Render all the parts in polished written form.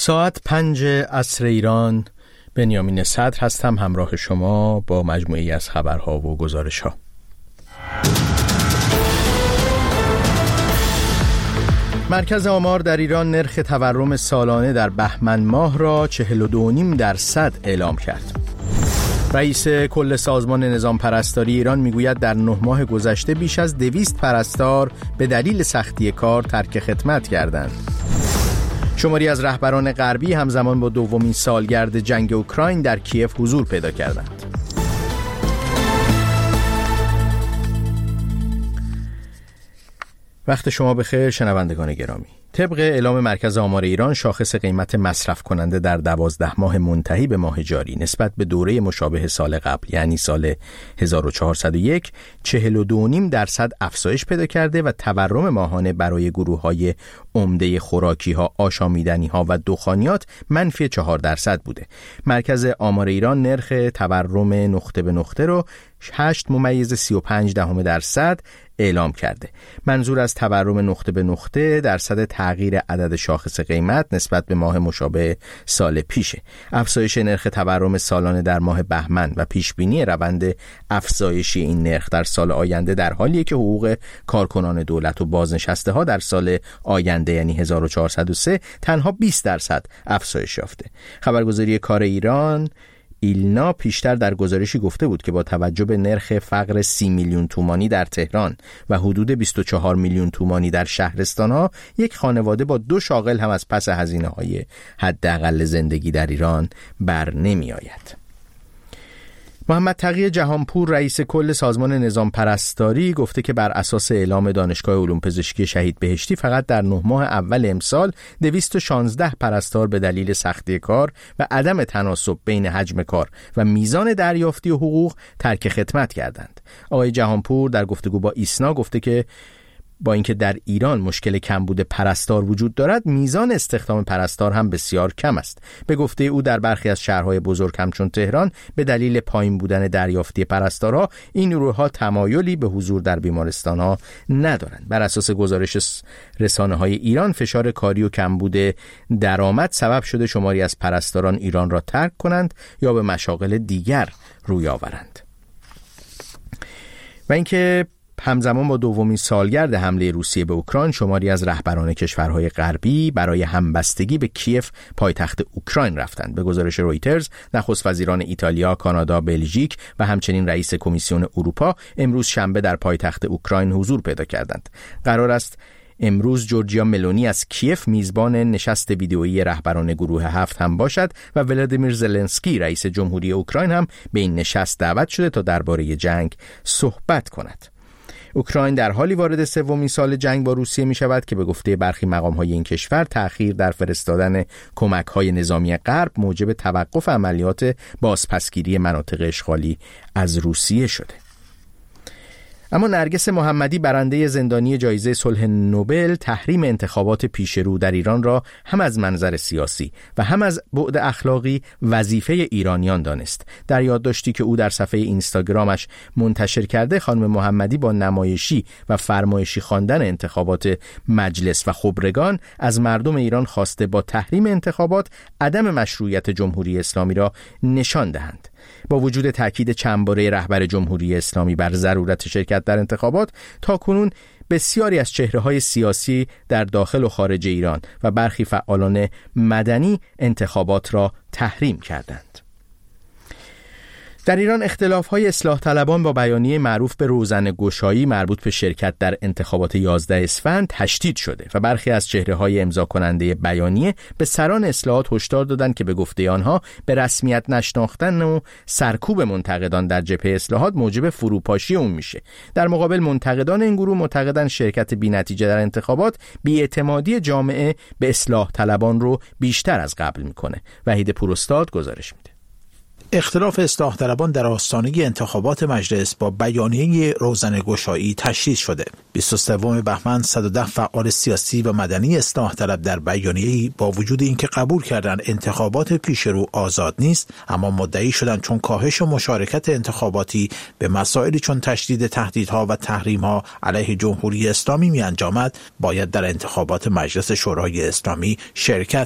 ساعت 5 عصر ایران. بنیامین صدر هستم همراه شما با مجموعی از خبرها و گزارش‌ها. مرکز آمار در ایران نرخ تورم سالانه در بهمن ماه را 42.5% اعلام کرد. رئیس کل سازمان نظام پرستاری ایران میگوید در 9 ماه گذشته بیش از 200 پرستار به دلیل سختی کار ترک خدمت کردند. شماری از رهبران غربی همزمان با دومین سالگرد جنگ اوکراین در کیف حضور پیدا کردند. وقت شما بخیر شنوندگان گرامی. طبق اعلام مرکز آمار ایران، شاخص قیمت مصرف کننده در 12 ماه منتهی به ماه جاری نسبت به دوره مشابه سال قبل یعنی سال 1401 42.5% افزایش پیدا کرده و تورم ماهانه برای گروه‌های عمده خوراکی‌ها، آشامیدنی‌ها و دخانیات منفی 4% بوده. مرکز آمار ایران نرخ تورم نقطه به نقطه رو 8.35% اعلام کرده. منظور از تورم نقطه به نقطه درصد تغییر عدد شاخص قیمت نسبت به ماه مشابه سال پیشه. افزایش نرخ تورم سالانه در ماه بهمن و پیشبینی روند افزایشی این نرخ در سال آینده در حالیه که حقوق کارکنان دولت و بازنشسته ها در سال آینده یعنی 1403 تنها 20% افزایش یافته. خبرگزاری کار ایران ایلنا پیشتر در گزارشی گفته بود که با توجه به نرخ فقر 30 میلیون تومانی در تهران و حدود 24 میلیون تومانی در شهرستان‌ها، یک خانواده با 2 شاغل هم از پس هزینه‌های حداقل زندگی در ایران بر نمی‌آید. محمد تقی جهانپور رئیس کل سازمان نظام پرستاری گفته که بر اساس اعلام دانشگاه علوم پزشکی شهید بهشتی فقط در 9 ماه اول امسال 216 پرستار به دلیل سختی کار و عدم تناسب بین حجم کار و میزان دریافتی حقوق ترک خدمت کردند. آقای جهانپور در گفتگو با ایسنا گفته که با اینکه در ایران مشکل کمبود پرستار وجود دارد، میزان استخدام پرستار هم بسیار کم است. به گفته او در برخی از شهرهای بزرگ همچون تهران به دلیل پایین بودن دریافتی پرستارها این نیروها تمایلی به حضور در بیمارستانها ندارند. بر اساس گزارش رسانه‌های ایران، فشار کاری و کمبود درآمد سبب شده شماری از پرستاران ایران را ترک کنند یا به مشاغل دیگر روی آورند. و اینکه همزمان با دومین سالگرد حمله روسیه به اوکراین، شماری از رهبران کشورهای غربی برای همبستگی به کیف پایتخت اوکراین رفتند. به گزارش رویترز، نخست وزیران ایتالیا، کانادا، بلژیک و همچنین رئیس کمیسیون اروپا امروز شنبه در پایتخت اوکراین حضور پیدا کردند. قرار است امروز جورجیا ملونی از کیف میزبان نشست ویدئویی رهبران گروه 7 هم باشد و ولادیمیر زلنسکی رئیس جمهوری اوکراین هم به این نشست دعوت شده تا درباره جنگ صحبت کند. اوکراین در حالی وارد 3مین سال جنگ با روسیه می شود که به گفته برخی مقام‌های این کشور تأخیر در فرستادن کمک‌های نظامی غرب موجب توقف عملیات بازپسگیری مناطق اشغالی از روسیه شده. اما نرگس محمدی برنده زندانی جایزه صلح نوبل تحریم انتخابات پیشرو در ایران را هم از منظر سیاسی و هم از بعد اخلاقی وظیفه ایرانیان دانست. در یادداشتی که او در صفحه اینستاگرامش منتشر کرده، خانم محمدی با نمایشی و فرمایشی خواندن انتخابات مجلس و خبرگان از مردم ایران خواسته با تحریم انتخابات عدم مشروعیت جمهوری اسلامی را نشان دهند. با وجود تاکید چندباره رهبر جمهوری اسلامی بر ضرورت شرکت در انتخابات، تاکنون بسیاری از چهره‌های سیاسی در داخل و خارج ایران و برخی فعالان مدنی انتخابات را تحریم کردند. در ایران اختلاف‌های اصلاح طلبان با بیانیه معروف به روزنه‌گشایی مربوط به شرکت در انتخابات 11 اسفند تشدید شده و برخی از چهره‌های امضا کننده بیانیه به سران اصلاحات هشدار دادند که به گفته آنها به رسمیت نشناختن و سرکوب منتقدان در جبهه اصلاحات موجب فروپاشی اون میشه. در مقابل منتقدان این گروه معتقدند شرکت بی‌نتیجه در انتخابات بی‌اعتمادی جامعه به اصلاح طلبان رو بیشتر از قبل میکنه. وحید پوراستاد گزارش میده. اختلاف اصلاح طلبان در آستانه انتخابات مجلس با بیانیه روزنه‌گشایی تشدید شده. 23 بهمن 110 فعال سیاسی و مدنی اصلاح طلب در بیانیه‌ای با وجود اینکه قبول کردند انتخابات پیشرو آزاد نیست، اما مدعی شدند چون کاهش مشارکت انتخاباتی به مسائلی چون تشدید تهدیدها و تحریم‌ها علیه جمهوری اسلامی می‌انجامد، باید در انتخابات مجلس شورای اسلامی شرکت کرد.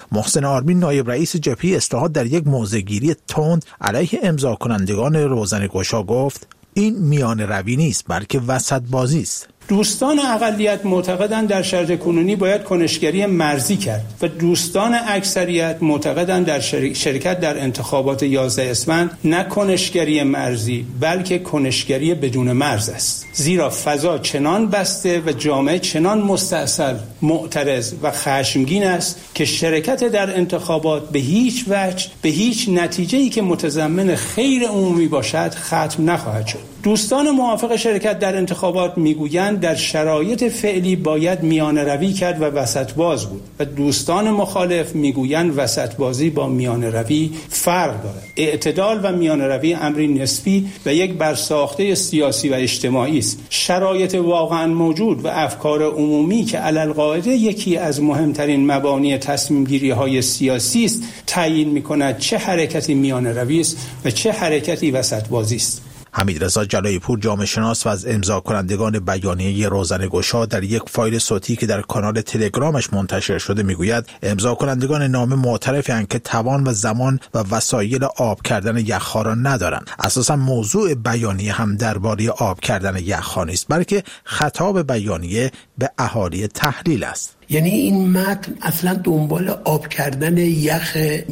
محسن آرمین نایب رئیس جبهه اصلاحات در یک موضع‌گیری تند علیه امضا کنندگان روزنه‌گشا گفت این میان روی نیست بلکه وسط بازی است. دوستان اقلیت معتقدند در شرایط کنونی باید کنشگری مرزی کرد و دوستان اکثریت معتقدند در شرکت در انتخابات 11 اسفند نه کنشگری مرزی بلکه کنشگری بدون مرز است. زیرا فضا چنان بسته و جامعه چنان مستعصل، معترض و خشمگین است که شرکت در انتخابات به هیچ وجه به هیچ نتیجه‌ای که متضمن خیر عمومی باشد ختم نخواهد شد. دوستان موافق شرکت در انتخابات میگویند در شرایط فعلی باید میانه روی کرد و وسط باز بود و دوستان مخالف میگویند وسط بازی با میانه روی فرق دارد. اعتدال و میانه روی امری نسبی و یک برساخته سیاسی و اجتماعی است. شرایط واقعا موجود و افکار عمومی که علالقاعده یکی از مهمترین مبانی تصمیم گیری های سیاسی است تعیین میکند چه حرکتی میانه روی است و چه حرکتی وسط بازی است. حمیدرضا جلایی پور جامعه شناس و از امضا کنندگان بیانیه روزنه‌گشا در یک فایل صوتی که در کانال تلگرامش منتشر شده میگوید امضا کنندگان نامه معترفند که توان و زمان و وسایل آب کردن یخ‌ها را ندارند. اساسا موضوع بیانیه هم درباره آب کردن یخ‌ها نیست بلکه خطاب بیانیه به اهالی تحلیل است. یعنی این متن اصلا دنبال آب کردن یخ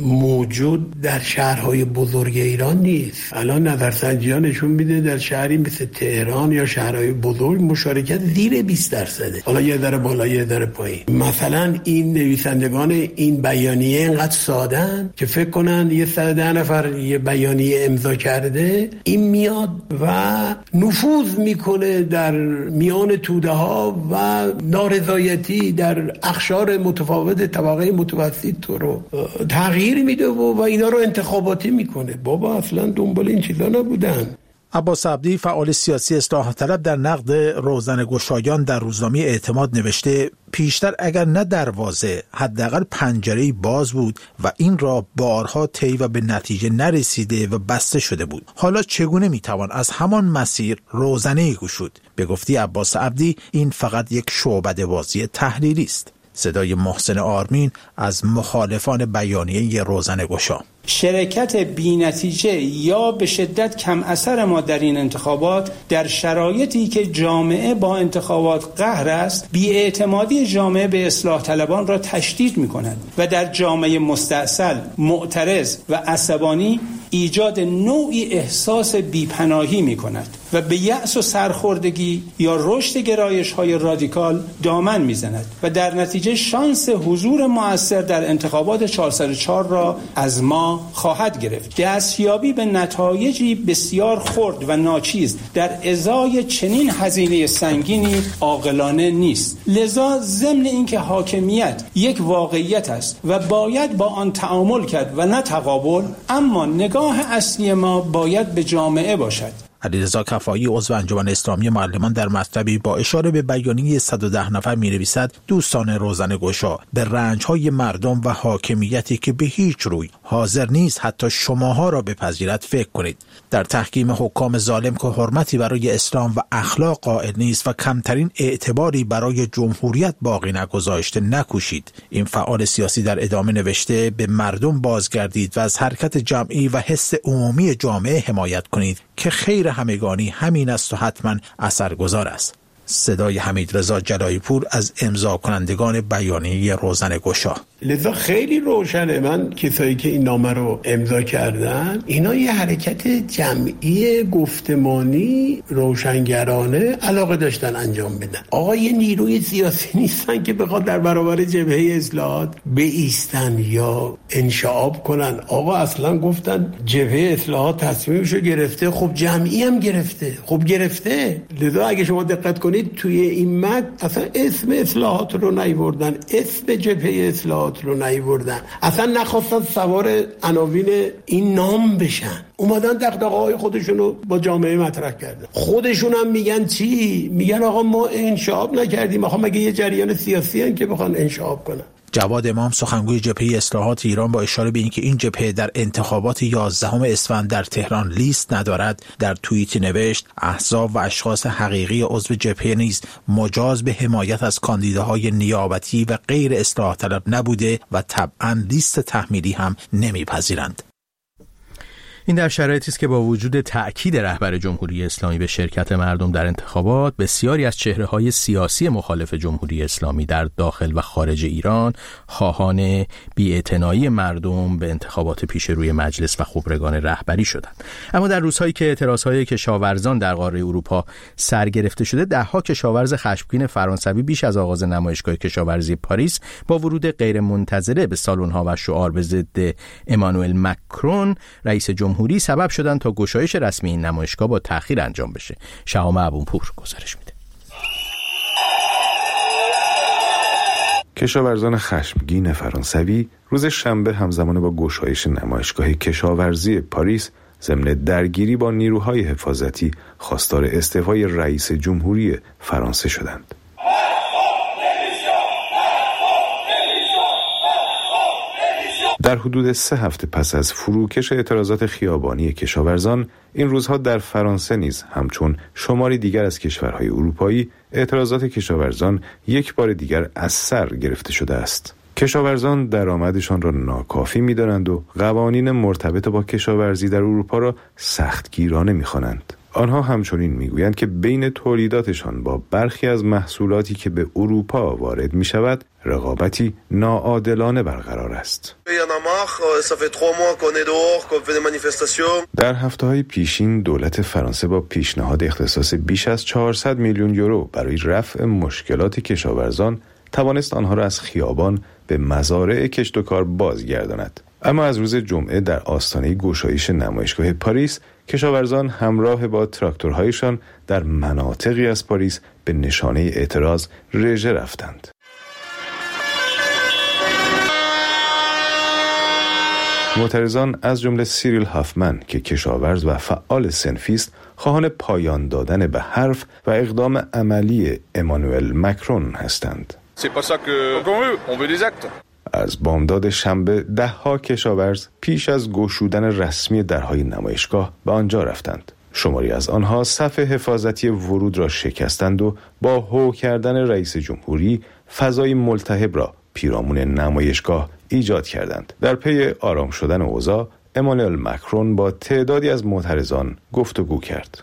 موجود در شهرهای بزرگ ایران نیست. الان نظرسنجی‌ها نشون میده در شهری مثل تهران یا شهرهای بزرگ مشارکت زیر 20%. حالا یه ذره بالا یه ذره پایین. مثلا این نویسندگان این بیانیه اینقدر ساده‌اند که فکر کنن یه 110 نفر یه بیانیه امضا کرده، این میاد و نفوذ میکنه در میان توده‌ها و نارضایتی در اقشار متفاوت طبقه متوسط رو تغییر میده و اینا رو انتخاباتی میکنه. بابا اصلا دنبال این چیزا نبودن. عباس عبدی فعال سیاسی اصلاح طلب در نقد روزنه‌گشایان در روزنامه اعتماد نوشته پیشتر اگر نه دروازه حداقل پنجره‌ای باز بود و این را بارها طی و به نتیجه نرسیده و بسته شده بود. حالا چگونه میتوان از همان مسیر روزنه‌ای گشود؟ به گفته عباس عبدی این فقط یک شعبده بازی تحلیلی است. صدای محسن آرمین از مخالفان بیانیه روزنه‌گشا. شرکت بی‌نتیجه یا به شدت کم اثر ما در این انتخابات در شرایطی که جامعه با انتخابات قهر است، بی‌اعتمادی جامعه به اصلاح طلبان را تشدید می‌کند و در جامعه مستعصل، معترض و عصبانی ایجاد نوعی احساس بیپناهی می‌کند و به یأس و سرخوردگی یا رشد گرایش‌های رادیکال دامن می‌زند و در نتیجه شانس حضور مؤثر در انتخابات 404 را از ما خواهد گرفت. دستیابی به نتایجی بسیار خرد و ناچیز در ازای چنین هزینه سنگینی عاقلانه نیست. لذا ضمن اینکه حاکمیت یک واقعیت است و باید با آن تعامل کرد و نه تقابل، اما نگاه اصلی ما باید به جامعه باشد. علیرضا کفایی عضو انجمن اسلامی معلمان در مطلبی با اشاره به بیانیه 110 نفر می‌نویسد دوستان روزنه‌گشا به رنج‌های مردم و حاکمیتی که به هیچ روی حاضر نیست حتی شماها را بپذیرد فکر کنید. در تحکیم حکام ظالم که حرمتی برای اسلام و اخلاق قائل نیست و کمترین اعتباری برای جمهوریت باقی نگذاشته نکوشید. این فعال سیاسی در ادامه نوشته به مردم بازگردید و از حرکت جمعی و حس عمومی جامعه حمایت کنید که خیر همگانی همین است و حتما اثرگذار است. صدای حمیدرضا جلایی پور از امضا کنندگان بیانیه روزنه‌گشا. لذا خیلی روشنه، من کسایی که این نامه رو امضا کردن اینا یه حرکت جمعی گفتمانی روشنگرانه علاقه داشتن انجام بدن. آقا یه نیروی سیاسی نیستن که بخواد در برابر جبهه اصلاحات بایستن یا انشعاب کنن. آقا اصلا گفتن جبهه اصلاحات تصمیمشو گرفته، خب جمعی هم گرفته، خب گرفته. لذا اگه شما دقت کنید توی این متن اصلا اسم اصلاحات رو نیاوردن، اسم جبهه اصلاحات رو نیاوردن، اصلا نخواستن سوار عناوین این نام بشن، اومدن دغدغه‌های خودشون رو با جامعه مطرح کردن. خودشون هم میگن چی؟ میگن آقا ما انشعاب نکردیم. آقا مگه یه جریان سیاسی هن که بخوان انشعاب کنن؟ جواد امام سخنگوی جبهه اصلاحات ایران با اشاره به اینکه این جبهه در انتخابات 11 اسفند در تهران لیست ندارد در توییتی نوشت احزاب و اشخاص حقیقی عضو جبهه نیز مجاز به حمایت از کاندیداهای نیابتی و غیر اصلاح طلب نبوده و طبعا لیست تحمیلی هم نمیپذیرند. این در شرایطی است که با وجود تأکید رهبر جمهوری اسلامی به شرکت مردم در انتخابات، بسیاری از چهره‌های سیاسی مخالف جمهوری اسلامی در داخل و خارج ایران خواهان بی‌اعتنایی مردم به انتخابات پیش روی مجلس و خبرگان رهبری شدند. اما در روزهایی که اعتراضهای کشاورزان در قاره اروپا سرگرفته شده، ده‌ها کشاورز خشمگین فرانسوی بیش از آغاز نمایشگاه کشاورزی پاریس با ورود غیرمنتظره به سالن‌ها و شعار به ضد امانوئل مکرون رئیس جمهوری سبب شدن تا گشایش رسمی این نمایشگاه با تأخیر انجام بشه. شهام ابوپور گزارش میده. کشاورزان خشمگین فرانسوی روز شنبه همزمان با گشایش نمایشگاه کشاورزی پاریس ضمن درگیری با نیروهای حفاظتی خواستار استعفای رئیس جمهوری فرانسه شدند. در حدود 3 هفته پس از فروکش اعتراضات خیابانی کشاورزان، این روزها در فرانسه نیز همچون شماری دیگر از کشورهای اروپایی اعتراضات کشاورزان یک بار دیگر از سر گرفته شده است. کشاورزان درآمدشان را ناکافی می‌دانند و قوانین مرتبط با کشاورزی در اروپا را سختگیرانه می‌خوانند. آنها همچنین میگویند که بین تولیداتشان با برخی از محصولاتی که به اروپا وارد می شود رقابتی ناعادلانه برقرار است. در هفته‌های پیشین دولت فرانسه با پیشنهاد اختصاص بیش از 400 میلیون یورو برای رفع مشکلات کشاورزان توانست آنها را از خیابان به مزارع کشت و کار بازگرداند. اما از روز جمعه در آستانه گشایش نمایشگاه پاریس، کشاورزان همراه با تراکتورهایشان در مناطقی از پاریس به نشانه اعتراض رژه رفتند. معترضان از جمله سیریل هافمن که کشاورز و فعال صنفی است، خواهان پایان دادن به حرف و اقدام عملی امانوئل مکرون هستند. از بامداد شنبه ده‌ها کشاورز پیش از گشودن رسمی درهای نمایشگاه به آنجا رفتند. شماری از آنها صف حفاظتی ورود را شکستند و با هو کردن رئیس جمهوری فضای ملتهب را پیرامون نمایشگاه ایجاد کردند. در پی آرام شدن اوضاع، امانوئل مکرون با تعدادی از معترضان گفتگو کرد.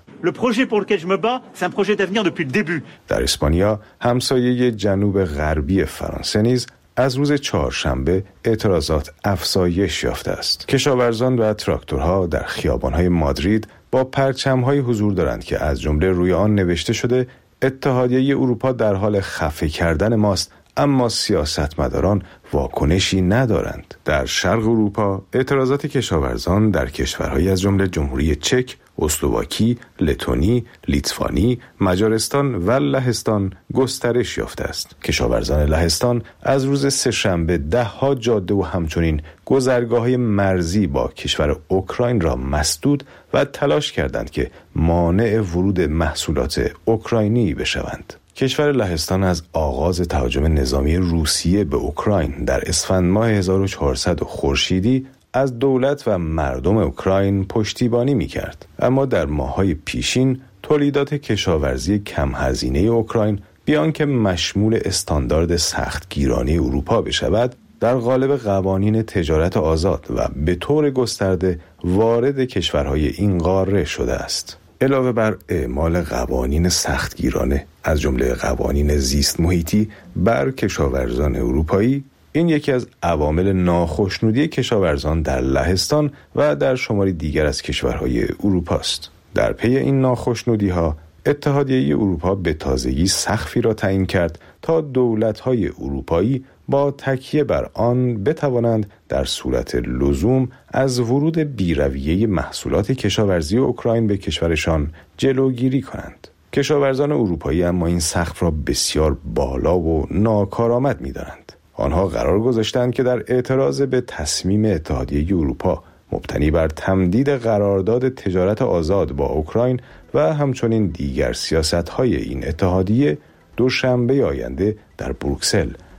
در اسپانیا، همسایه جنوب غربی فرانسه نیز از روز چهارشنبه اعتراضات افزایش یافته است. کشاورزان و تراکتورها در خیابان‌های مادرید با پرچم‌های حضور دارند که از جمله روی آن نوشته شده اتحادیه اروپا در حال خفه کردن ماست، اما سیاستمداران واکنشی ندارند. در شرق اروپا اعتراضات کشاورزان در کشورهایی از جمله جمهوری چک، اسلواکی، لتونی، لیتوانی، مجارستان و لهستان گسترش یافته است. کشاورزان لهستان از روز سه‌شنبه ده‌ها جاده و همچنین گذرگاه‌های مرزی با کشور اوکراین را مسدود و تلاش کردند که مانع ورود محصولات اوکراینی بشوند. کشور لهستان از آغاز تهاجم نظامی روسیه به اوکراین در اسفند ماه 1400 خورشیدی از دولت و مردم اوکراین پشتیبانی می‌کرد. اما در ماه‌های پیشین تولیدات کشاورزی کم هزینه اوکراین بیان که مشمول استاندارد سختگیرانه اروپا بشود، در قالب قوانین تجارت آزاد و به طور گسترده وارد کشورهای این قاره شده است. علاوه بر اعمال قوانین سختگیرانه از جمله قوانین زیست محیطی بر کشاورزان اروپایی، این یکی از عوامل ناخشنودی کشاورزان در لهستان و در شماری دیگر از کشورهای اروپا است. در پی این ناخشنودی‌ها اتحادیه اروپا به تازگی سقفی را تعیین کرد تا دولت‌های اروپایی با تکیه بر آن بتوانند در صورت لزوم از ورود بی‌رویه محصولات کشاورزی اوکراین به کشورشان جلوگیری کنند. کشاورزان اروپایی اما این سقف را بسیار بالا و ناکارآمد می‌دانند. آنها قرار گذاشتند که در اعتراض به تصمیم اتحادیه اروپا مبتنی بر تمدید قرارداد تجارت آزاد با اوکراین و همچنین دیگر سیاست‌های این اتحادیه دوشنبه آینده در بروکسل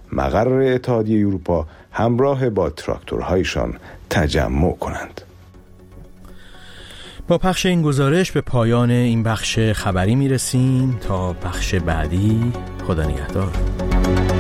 مقر اتحادیه اروپا همراه با تراکتورهایشان تجمع کنند. با پخش این گزارش به پایان این بخش خبری میرسیم. تا بخش بعدی، خدا نگهدار.